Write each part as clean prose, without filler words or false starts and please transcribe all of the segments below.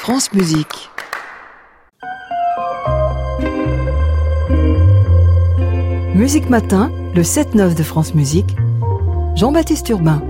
France Musique. Musique Matin, le 7-9 de France Musique. Jean-Baptiste Urbain.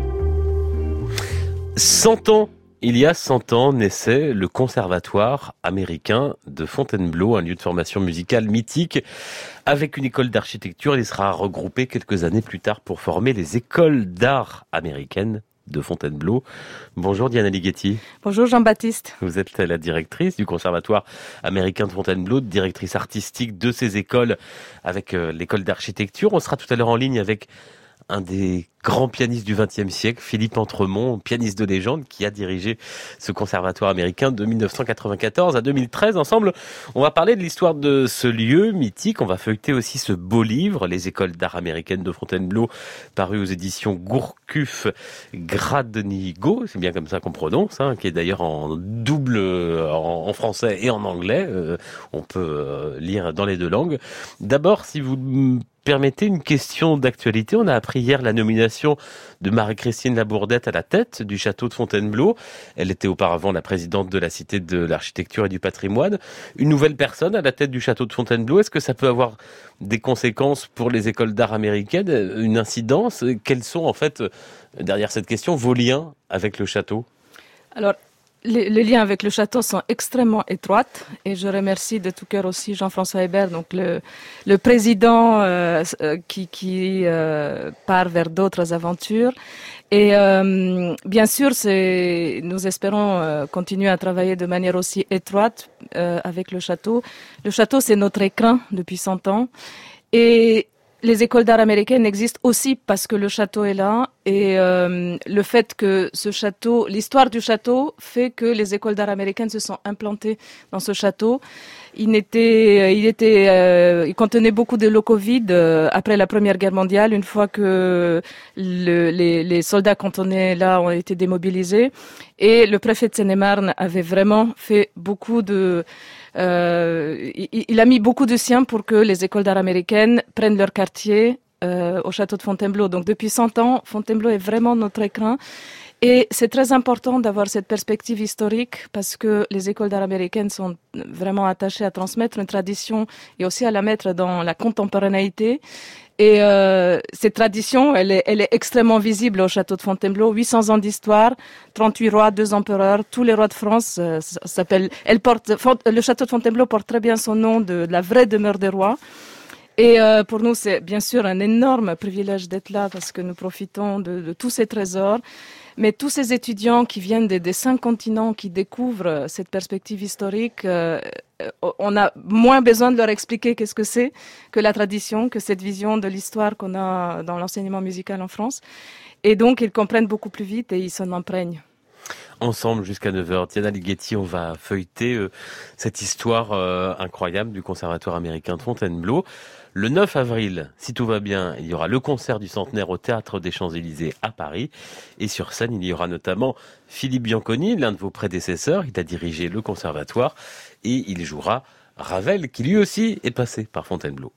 100 ans. Il y a 100 ans naissait le Conservatoire américain de Fontainebleau, un lieu de formation musicale mythique. Avec une école d'architecture, il sera regroupé quelques années plus tard pour former les écoles d'art américaines de Fontainebleau. Bonjour Diana Ligeti. Bonjour Jean-Baptiste. Vous êtes la directrice du Conservatoire américain de Fontainebleau, directrice artistique de ces écoles avec l'école d'architecture. On sera tout à l'heure en ligne avec un des grands pianistes du XXe siècle, Philippe Entremont, pianiste de légende, qui a dirigé ce conservatoire américain de 1994 à 2013. Ensemble, on va parler de l'histoire de ce lieu mythique. On va feuilleter aussi ce beau livre, Les écoles d'art américaines de Fontainebleau, paru aux éditions Gourcuff-Gradenigo, c'est bien comme ça qu'on prononce, qui est d'ailleurs en double, en français et en anglais. On peut lire dans les deux langues. D'abord, si vous permettez une question d'actualité. On a appris hier la nomination de Marie-Christine Labourdette à la tête du château de Fontainebleau. Elle était auparavant la présidente de la Cité de l'Architecture et du Patrimoine. Une nouvelle personne à la tête du château de Fontainebleau. Est-ce que ça peut avoir des conséquences pour les écoles d'art américaines, une incidence? Quels sont en fait, derrière cette question, vos liens avec le château? Alors, les liens avec le château sont extrêmement étroits et je remercie de tout cœur aussi Jean-François Hébert, donc le président qui part vers d'autres aventures. Et bien sûr, nous espérons continuer à travailler de manière aussi étroite avec le château. Le château, c'est notre écrin depuis 100 ans. Et les écoles d'art américaines existent aussi parce que le château est là et le fait que ce château, l'histoire du château fait que les écoles d'art américaines se sont implantées dans ce château. Il contenait beaucoup de locaux vides après la Première Guerre mondiale, une fois que les soldats cantonnés là ont été démobilisés. Et le préfet de Seine-et-Marne avait vraiment fait beaucoup de... il a mis beaucoup de sien pour que les écoles d'art américaines prennent leur quartier au château de Fontainebleau. Donc depuis 100 ans, Fontainebleau est vraiment notre écrin. Et c'est très important d'avoir cette perspective historique parce que les écoles d'art américaines sont vraiment attachées à transmettre une tradition et aussi à la mettre dans la contemporanéité. Et cette tradition, elle est extrêmement visible au château de Fontainebleau. 800 ans d'histoire, 38 rois, 2 empereurs, tous les rois de France le château de Fontainebleau porte très bien son nom de la vraie demeure des rois. Et pour nous, c'est bien sûr un énorme privilège d'être là parce que nous profitons de tous ces trésors. Mais tous ces étudiants qui viennent des 5 continents, qui découvrent cette perspective historique, on a moins besoin de leur expliquer qu'est-ce que c'est que la tradition, que cette vision de l'histoire qu'on a dans l'enseignement musical en France. Et donc, ils comprennent beaucoup plus vite et ils s'en imprègnent. Ensemble jusqu'à 9h. Diana Ligeti, on va feuilleter cette histoire incroyable du Conservatoire américain de Fontainebleau. Le 9 avril, si tout va bien, il y aura le concert du centenaire au Théâtre des Champs-Élysées à Paris. Et sur scène, il y aura notamment Philippe Bianconi, l'un de vos prédécesseurs. Il a dirigé le Conservatoire et il jouera Ravel, qui lui aussi est passé par Fontainebleau.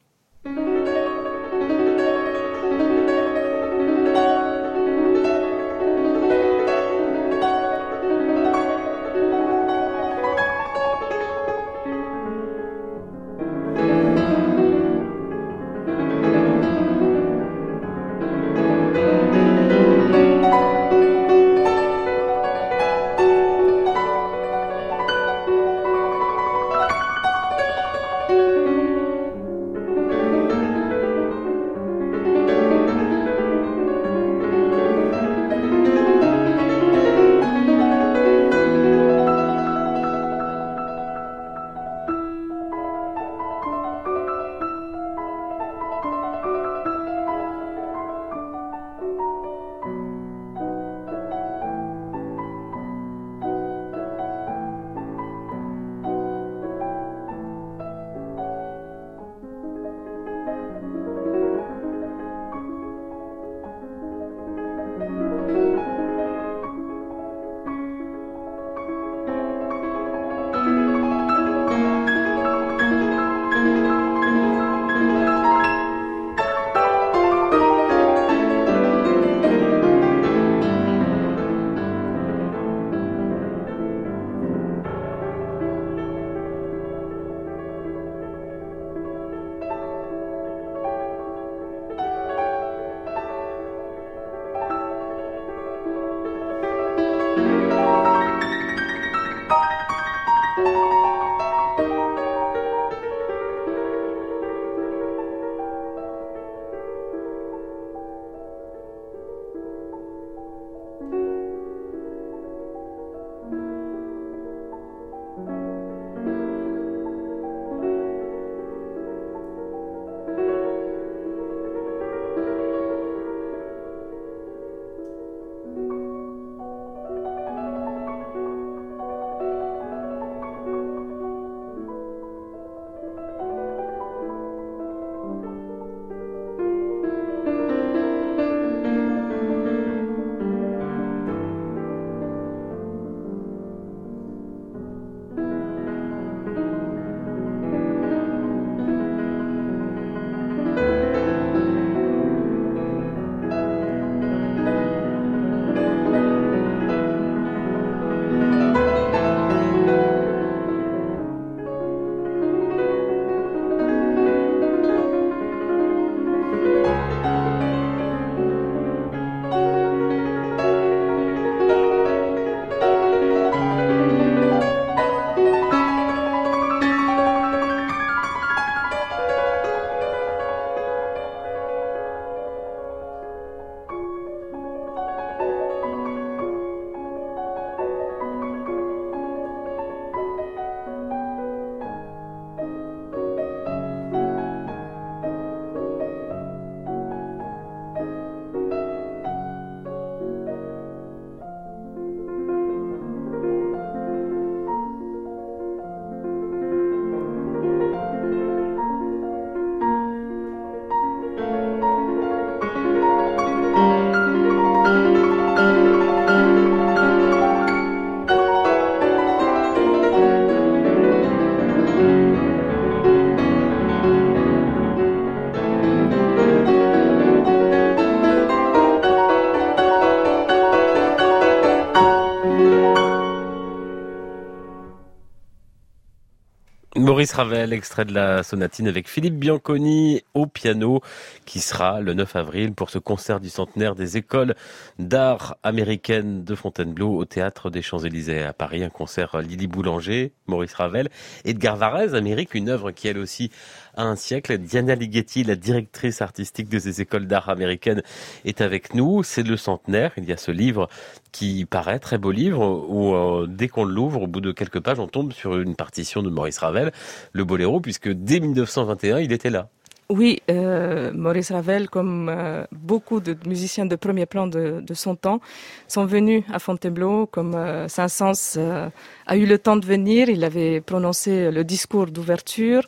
Maurice Ravel, extrait de la sonatine avec Philippe Bianconi au piano, qui sera le 9 avril pour ce concert du centenaire des écoles d'art américaines de Fontainebleau au Théâtre des Champs-Élysées à Paris. Un concert Lily Boulanger, Maurice Ravel, Edgar Varèse, Amérique, une œuvre qui elle aussi a un siècle. Diana Ligeti, la directrice artistique de ces écoles d'art américaines, est avec nous. C'est le centenaire. Il y a ce livre qui paraît, très beau livre, où dès qu'on l'ouvre, au bout de quelques pages, on tombe sur une partition de Maurice Ravel, le boléro, puisque dès 1921, il était là. Oui, Maurice Ravel, comme beaucoup de musiciens de premier plan de son temps, sont venus à Fontainebleau, comme Saint-Saëns a eu le temps de venir. Il avait prononcé le discours d'ouverture.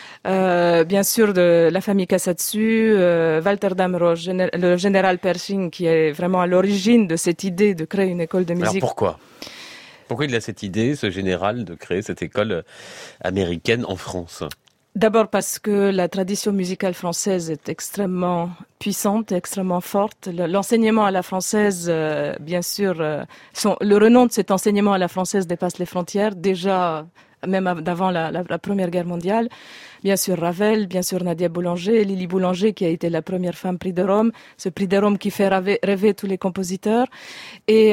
Bien sûr, de la famille Casadesus, Walter Damrosch, le général Pershing, qui est vraiment à l'origine de cette idée de créer une école de musique. Alors pourquoi il a cette idée, ce général, de créer cette école américaine en France ? D'abord parce que la tradition musicale française est extrêmement puissante, extrêmement forte. L'enseignement à la française, bien sûr, le renom de cet enseignement à la française dépasse les frontières, déjà même d'avant la Première Guerre mondiale. Bien sûr Ravel, bien sûr Nadia Boulanger, Lily Boulanger qui a été la première femme prix de Rome, ce prix de Rome qui fait rêver tous les compositeurs. Et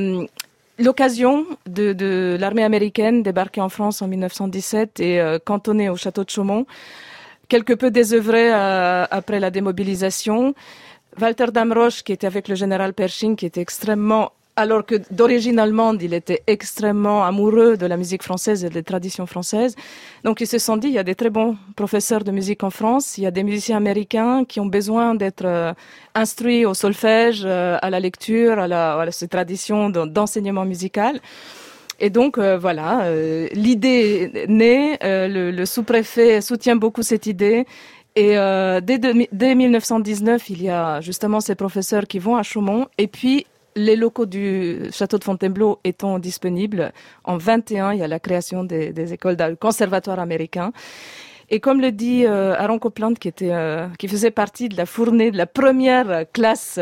l'occasion de l'armée américaine débarquer en France en 1917 et cantonnée au château de Chaumont, quelque peu désœuvrée après la démobilisation. Walter Damrosch, qui était avec le général Pershing, qui était extrêmement, alors que d'origine allemande, il était extrêmement amoureux de la musique française et des traditions françaises. Donc ils se sont dit, il y a des très bons professeurs de musique en France, il y a des musiciens américains qui ont besoin d'être instruits au solfège, à la lecture, à ces traditions d'enseignement musical. Et donc voilà, l'idée est née, le sous-préfet soutient beaucoup cette idée. Et dès 1919, il y a justement ces professeurs qui vont à Chaumont, et puis les locaux du château de Fontainebleau étant disponibles, en 21, il y a la création des écoles du conservatoire américain. Et comme le dit Aaron Copland, qui faisait partie de la fournée de la première classe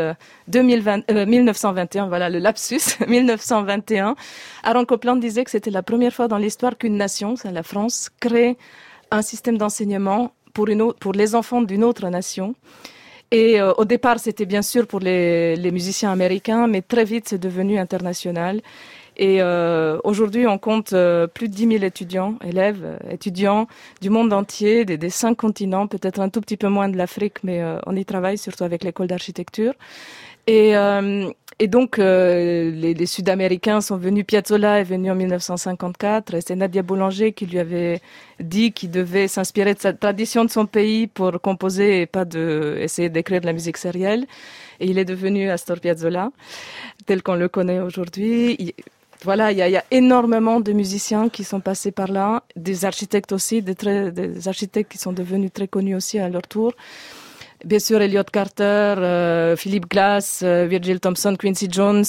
1921, voilà le lapsus, 1921, Aaron Copland disait que c'était la première fois dans l'histoire qu'une nation, c'est la France, crée un système d'enseignement pour les enfants d'une autre nation. Et au départ, c'était bien sûr pour les musiciens américains, mais très vite, c'est devenu international. Et aujourd'hui, on compte plus de 10 000 étudiants du monde entier, des 5 continents, peut-être un tout petit peu moins de l'Afrique, mais on y travaille, surtout avec l'école d'architecture. Et donc, les Sud-Américains sont venus. Piazzolla est venu en 1954. Et c'est Nadia Boulanger qui lui avait dit qu'il devait s'inspirer de sa tradition de son pays pour composer et pas essayer d'écrire de la musique sérielle. Et il est devenu Astor Piazzolla, tel qu'on le connaît aujourd'hui. Voilà, il y a énormément de musiciens qui sont passés par là, des architectes aussi, des architectes qui sont devenus très connus aussi à leur tour. Bien sûr, Elliott Carter, Philip Glass, Virgil Thompson, Quincy Jones,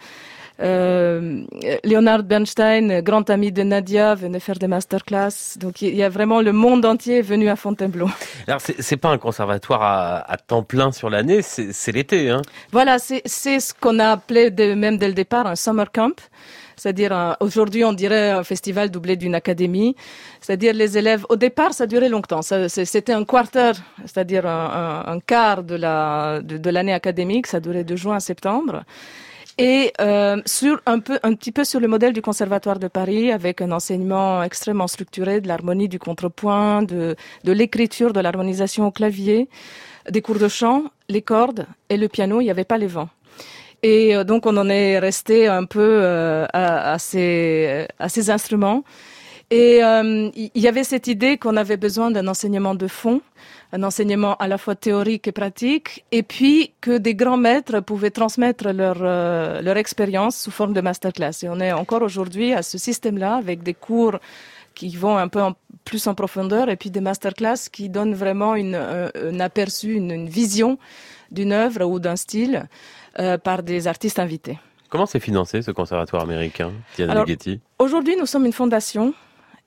Leonard Bernstein, grand ami de Nadia, venait faire des masterclass. Donc il y a vraiment le monde entier venu à Fontainebleau. Alors c'est pas un conservatoire à temps plein sur l'année, c'est l'été, hein. Voilà, c'est ce qu'on a appelé même dès le départ un summer camp. C'est-à-dire, aujourd'hui, on dirait un festival doublé d'une académie. C'est-à-dire, les élèves, au départ, ça durait longtemps. C'était un quarter, c'est-à-dire un quart de l'année académique. Ça durait de juin à septembre. Et un petit peu sur le modèle du Conservatoire de Paris, avec un enseignement extrêmement structuré de l'harmonie, du contrepoint, de l'écriture, de l'harmonisation au clavier, des cours de chant, les cordes et le piano. Il n'y avait pas les vents. Et donc on en est resté un peu à ces instruments. Et il y avait cette idée qu'on avait besoin d'un enseignement de fond, un enseignement à la fois théorique et pratique, et puis que des grands maîtres pouvaient transmettre leur expérience sous forme de masterclass. Et on est encore aujourd'hui à ce système-là, avec des cours qui vont un peu plus en profondeur, et puis des masterclass qui donnent vraiment un aperçu, une vision d'une œuvre ou d'un style par des artistes invités. Comment c'est financé ce conservatoire américain, Diana Ligeti ? Aujourd'hui, nous sommes une fondation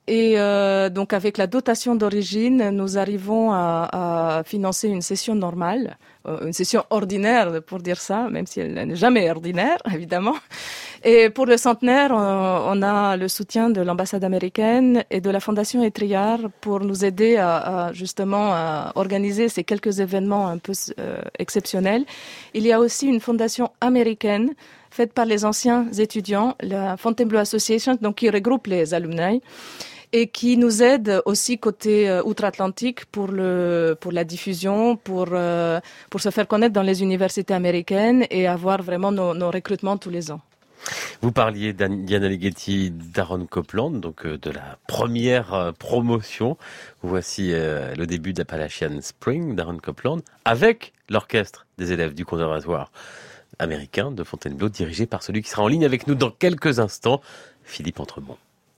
Et donc avec la dotation d'origine, nous arrivons à financer une session normale, une session ordinaire pour dire ça, même si elle n'est jamais ordinaire, évidemment. Et pour le centenaire, on a le soutien de l'ambassade américaine et de la Fondation Étrillard pour nous aider à justement à organiser ces quelques événements un peu exceptionnels. Il y a aussi une fondation américaine faite par les anciens étudiants, la Fontainebleau Association, donc qui regroupe les alumni et qui nous aide aussi côté outre-Atlantique pour la diffusion, pour se faire connaître dans les universités américaines et avoir vraiment nos recrutements tous les ans. Vous parliez d'Diana Ligeti, d'Aaron Copland, donc de la première promotion. Voici le début d'Appalachian Spring d'Aaron Copland avec l'orchestre des élèves du conservatoire américain de Fontainebleau, dirigé par celui qui sera en ligne avec nous dans quelques instants, Philippe Entremont.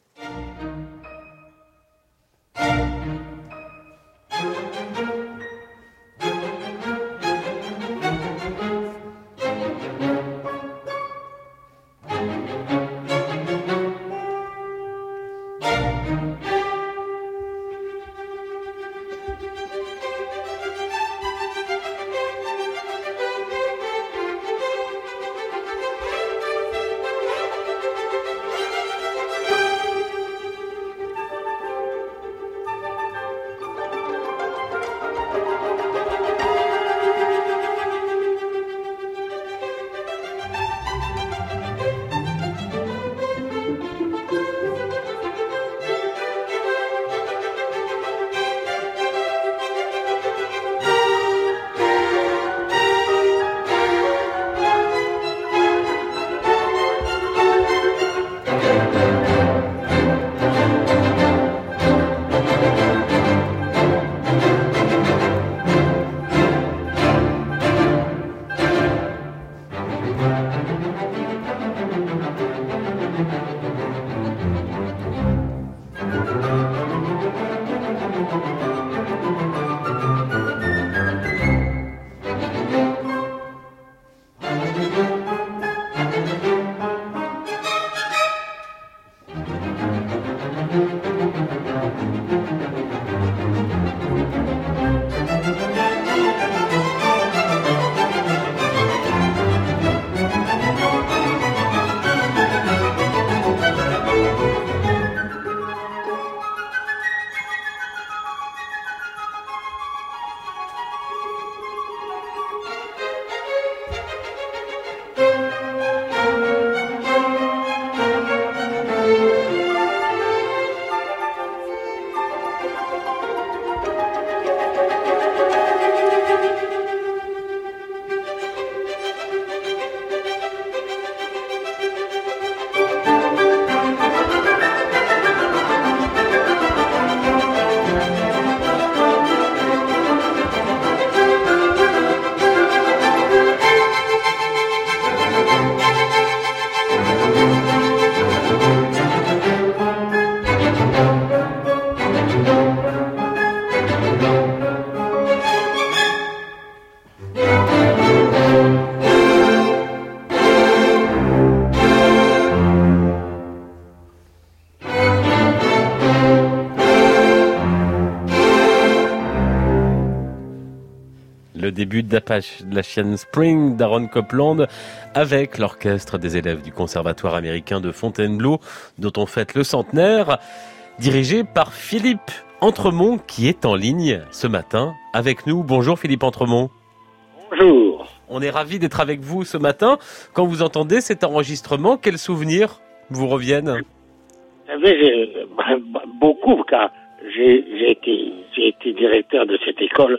Le début d'Appalachian Spring d'Aaron Copland avec l'orchestre des élèves du conservatoire américain de Fontainebleau dont on fête le centenaire, dirigé par Philippe Entremont qui est en ligne ce matin avec nous. Bonjour Philippe Entremont. Bonjour. On est ravis d'être avec vous ce matin. Quand vous entendez cet enregistrement, quels souvenirs vous reviennent? Vous savez, beaucoup, car j'ai été directeur de cette école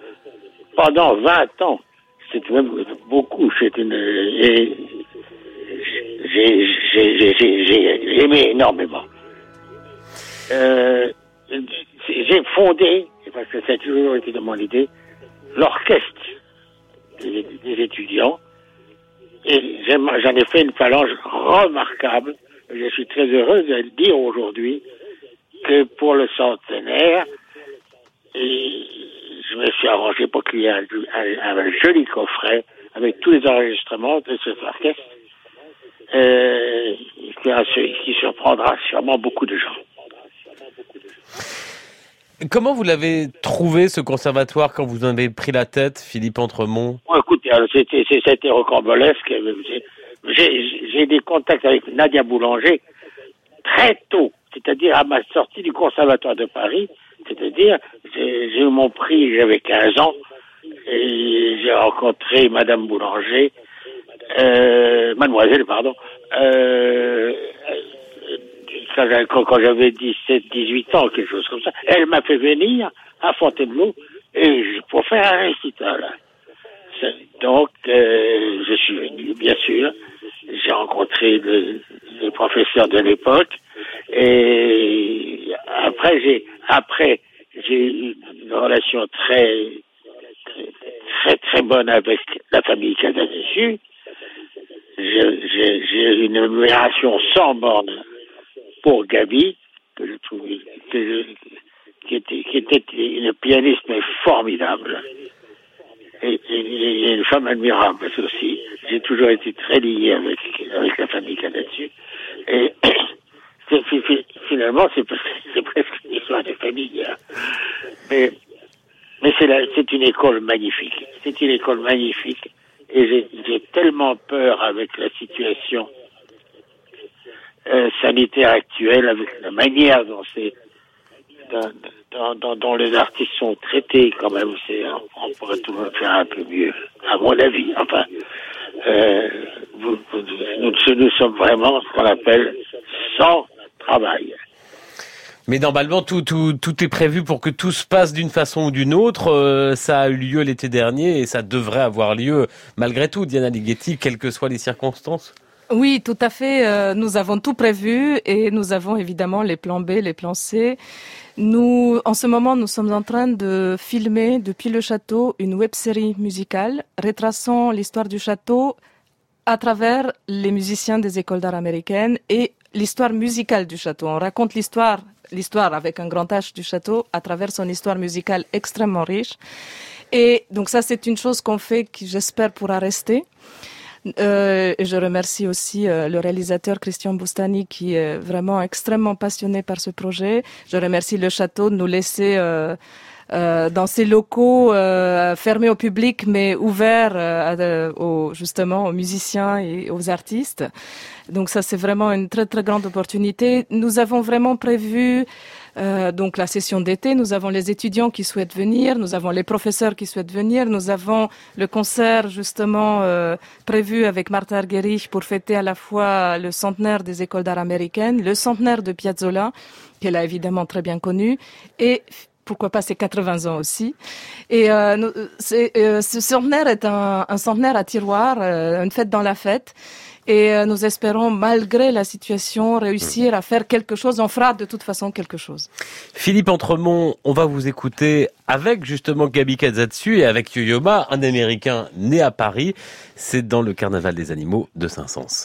pendant 20 ans. C'est même beaucoup. J'ai aimé énormément. J'ai fondé, parce que ça a toujours été dans mon idée, l'orchestre des étudiants. Et j'en ai fait une phalange remarquable. Je suis très heureux de le dire aujourd'hui que pour le centenaire, et je me suis arrangé pour qu'il y ait un joli coffret avec tous les enregistrements de cet orchestre qui surprendra sûrement beaucoup de gens. Comment vous l'avez trouvé, ce conservatoire, quand vous en avez pris la tête, Philippe Entremont? Bon, écoutez, alors, c'était rocambolesque. J'ai des contacts avec Nadia Boulanger très tôt, c'est-à-dire à ma sortie du Conservatoire de Paris, c'est-à-dire j'ai eu mon prix, j'avais 15 ans, et j'ai rencontré Madame Boulanger, Mademoiselle, pardon, quand j'avais 17, 18 ans, quelque chose comme ça. Elle m'a fait venir à Fontainebleau pour faire un récital. Donc, je suis venu, bien sûr. J'ai rencontré les professeurs de l'époque. Et après, j'ai eu une relation très bonne avec la famille Casadesus. J'ai eu une admiration sans borne pour Gaby, que je trouve qui était une pianiste mais formidable. Et une femme admirable aussi. J'ai toujours été très lié avec la famille Casadesus. Et finalement, c'est presque une histoire de famille. Hein. Mais c'est une école magnifique. C'est une école magnifique. Et j'ai tellement peur avec la situation sanitaire actuelle, avec la manière dont dont les artistes sont traités, quand même, on pourrait tout faire un peu mieux, à mon avis. Enfin, nous sommes vraiment ce qu'on appelle sans travail. Mais normalement, tout est prévu pour que tout se passe d'une façon ou d'une autre. Ça a eu lieu l'été dernier et ça devrait avoir lieu malgré tout, Diana Ligeti, quelles que soient les circonstances. Oui, tout à fait. Nous avons tout prévu et nous avons évidemment les plans B, les plans C. En ce moment, nous sommes en train de filmer depuis le château une web-série musicale retraçant l'histoire du château à travers les musiciens des écoles d'art américaines et l'histoire musicale du château. On raconte l'histoire avec un grand H du château à travers son histoire musicale extrêmement riche. Et donc ça, c'est une chose qu'on fait qui, j'espère, pourra rester. Et je remercie aussi le réalisateur Christian Boustany qui est vraiment extrêmement passionné par ce projet. Je remercie le château de nous laisser dans ces locaux fermés au public mais ouverts justement aux musiciens et aux artistes. Donc ça, c'est vraiment une très très grande opportunité. Nous avons vraiment prévu donc la session d'été, nous avons les étudiants qui souhaitent venir, nous avons les professeurs qui souhaitent venir, nous avons le concert justement prévu avec Martha Argerich pour fêter à la fois le centenaire des écoles d'art américaines, le centenaire de Piazzolla, qu'elle a évidemment très bien connu, et pourquoi pas ses 80 ans aussi. Et ce centenaire est un centenaire à tiroir, une fête dans la fête. Et nous espérons, malgré la situation, réussir à faire quelque chose. On fera de toute façon quelque chose. Philippe Entremont, on va vous écouter avec justement Gaby Casadesus et avec Yo-Yo Ma, un Américain né à Paris. C'est dans le Carnaval des animaux de Saint-Saëns.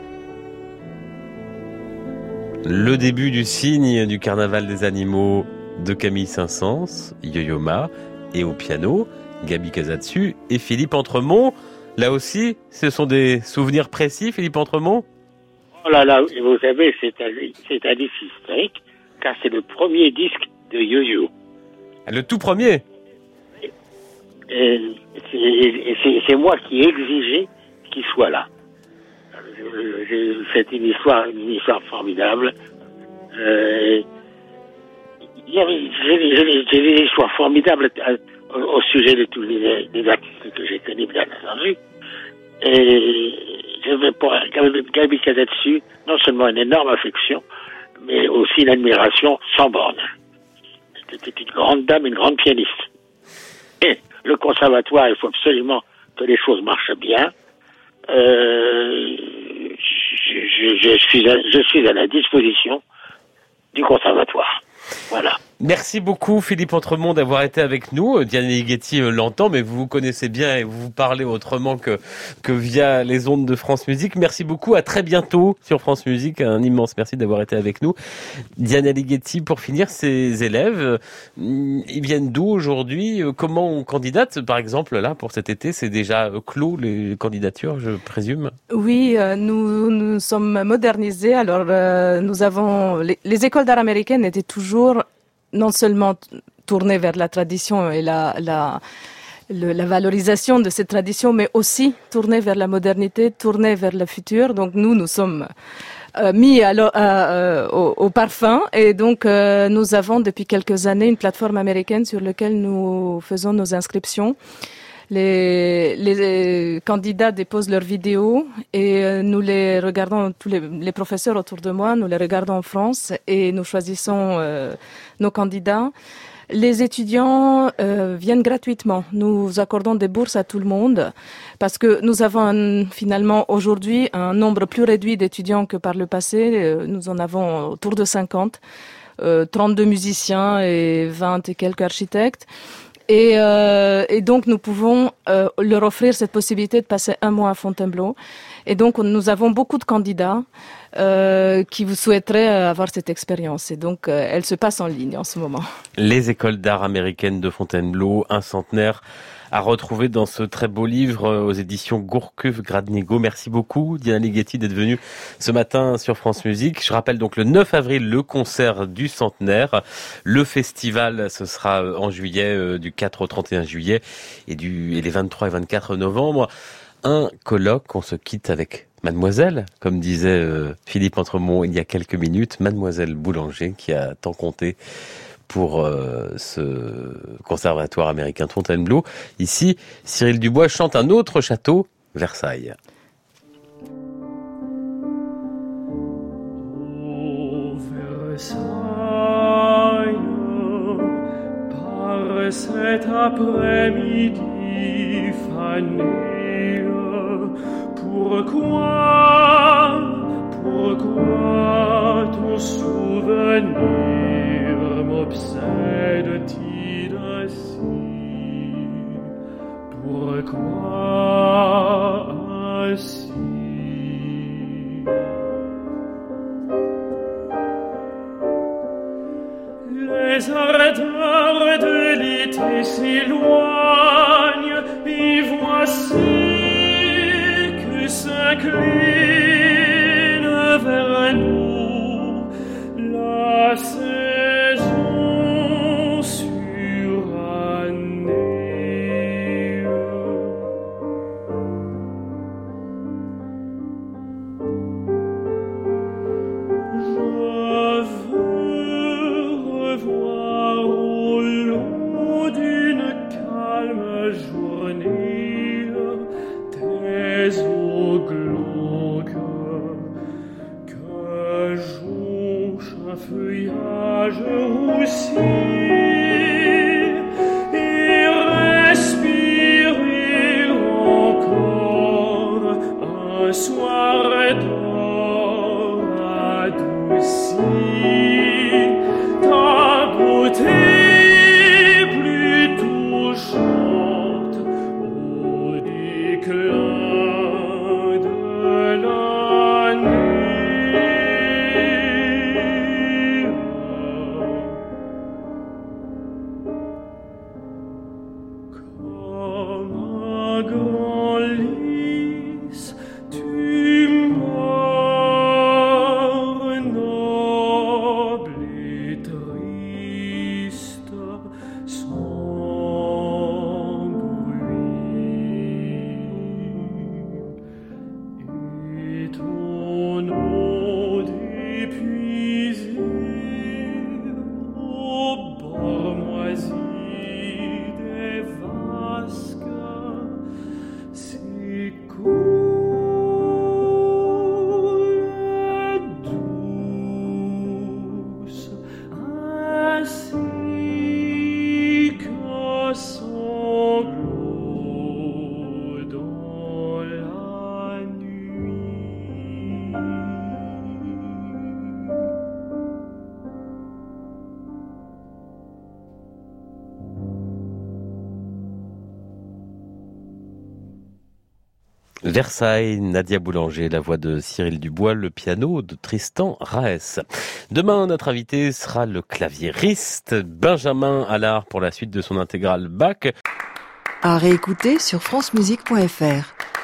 Le début du cygne du Carnaval des animaux de Camille Saint-Saëns, Yo-Yo Ma, et au piano, Gaby Casatsu et Philippe Entremont. Là aussi, ce sont des souvenirs précis, Philippe Entremont? Oh là là, vous savez, c'est un disque historique, car c'est le premier disque de Yo-Yo. Le tout premier? Et c'est moi qui ai exigé qu'il soit là. C'est une histoire formidable. J'ai des histoires formidables au sujet de tous les artistes que j'ai connus, bien entendu. Et j'avais pour Gaby Casatsu non seulement une énorme affection, mais aussi une admiration sans borne. C'était une grande dame, une grande pianiste. Et le conservatoire, il faut absolument que les choses marchent bien. Je suis à la disposition du conservatoire. Voilà. Merci beaucoup Philippe Entremont d'avoir été avec nous. Diane Ligeti l'entend, mais vous vous connaissez bien et vous parlez autrement que via les ondes de France Musique. Merci beaucoup, à très bientôt sur France Musique. Un immense merci d'avoir été avec nous. Diane Ligeti, pour finir, ces élèves, ils viennent d'où aujourd'hui? Comment on candidate, par exemple, là, pour cet été? C'est déjà clos, les candidatures, je présume? Oui, nous sommes modernisés. Alors, nous avons... Les écoles d'art américaines étaient toujours non seulement tournées vers la tradition et la valorisation de cette tradition, mais aussi tournées vers la modernité, tournées vers le futur. Donc nous sommes mis au parfum, et donc nous avons depuis quelques années une plateforme américaine sur laquelle nous faisons nos inscriptions. Les candidats déposent leurs vidéos et nous les regardons, tous les professeurs autour de moi, nous les regardons en France et nous choisissons nos candidats. Les étudiants viennent gratuitement. Nous accordons des bourses à tout le monde parce que nous avons finalement aujourd'hui un nombre plus réduit d'étudiants que par le passé. Nous en avons autour de 50, 32 musiciens et 20 et quelques architectes. Et donc nous pouvons leur offrir cette possibilité de passer un mois à Fontainebleau. Et donc nous avons beaucoup de candidats qui vous souhaiteraient avoir cette expérience. Et donc elle se passe en ligne en ce moment. Les écoles d'art américaines de Fontainebleau, un centenaire à retrouver dans ce très beau livre aux éditions Gourcuff-Gradnego. Merci beaucoup Diana Ligeti d'être venue ce matin sur France Musique. Je rappelle donc le 9 avril le concert du centenaire. Le festival, ce sera en juillet, du 4 au 31 juillet et les 23 et 24 novembre. Un colloque, on se quitte avec Mademoiselle, comme disait Philippe Entremont il y a quelques minutes, Mademoiselle Boulanger qui a tant compté pour ce conservatoire américain de Fontainebleau. Ici, Cyril Dubois chante un autre château, Versailles. Oh, Versailles, par cet après-midi fané, pourquoi ton souvenir m'obsède-t-il ainsi? Pourquoi ainsi? Les ardeurs de l'été s'éloignent, et voici que s'incline vers nous la saison surannée. Je veux revoir au long d'une calme journée tes eaux glauques que jonche un feuillage Versailles, Nadia Boulanger, la voix de Cyril Dubois, le piano de Tristan Raes. Demain, notre invité sera le claviériste Benjamin Allard pour la suite de son intégrale Bach. À réécouter sur francemusique.fr.